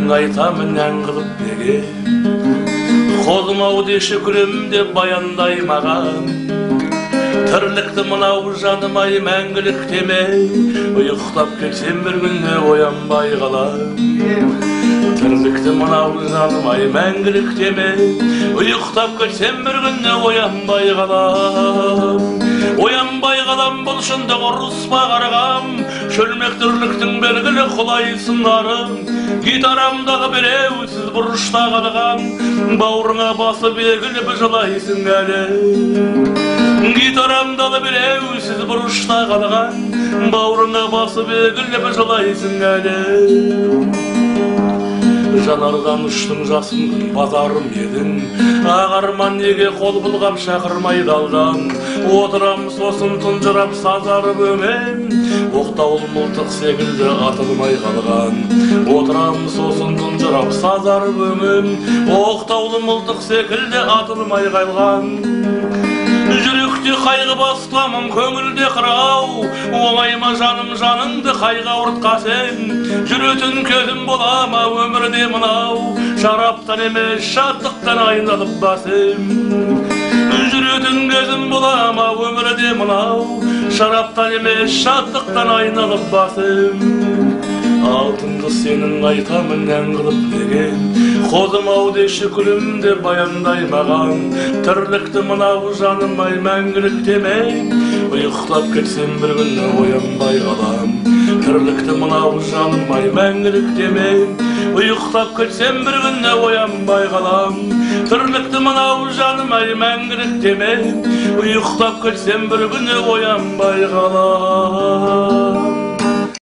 сенің айтамын ән қылып неге қолым-ау деші күрем деп баяндай маған тірлікті мынау жаным-ай мәңгілік демей ұйықтап кетсем бір күні оянбай қалам тірлікті мынау жаным-ай мәңгілік демей ұйықтап кетсем бір күні оянбай қалам бұл шындық ұрыспа қарғам шөлмек тірліктің белгілі құлай сыңарым гитарамдағы біреусіз бұрышта қалған бауырыңа басып белгілі бір жылайсың әлі гитарамдағы біреусіз бұрышта қалған бауырыңа басып белгілі бір жылайсың әлі жанардан ұштың жасын базарым едің ағарман неге қол бұлғап шақырмай далдан отырам сосын тұнжырап сазарып өмен оқтаулы мылтық секілді атылмай қалған отырам сосын тұнжырап сазарып өмен оқтаулы мылтық секілді атылмай қалған жүректе қайғы басламын көңілде қырау оңай ма жаным жаныңды қайғы ауыртқа сен жүретін көзім бола ма өмірде мынау шараптан емес шаттықтан айналып басым жүретін көзім бола ма өмірде мынау шараптан емес шаттықтан айналып басым алтынды сенің айтамын ән қылып деген қозым-ау деші күлімде баяндай маған тірлікті мынау жаным-ай мәңгілік демей ұйықтап кетсем бір күні оянбай қалам тірлікті мынау жаным-ай мәңгілік демей ұйықтап кетсем бір күні оянбай қалам тірлікті мынау жаным-ай мәңгілік демей ұйықтап кетсем бір күні оянбай қалам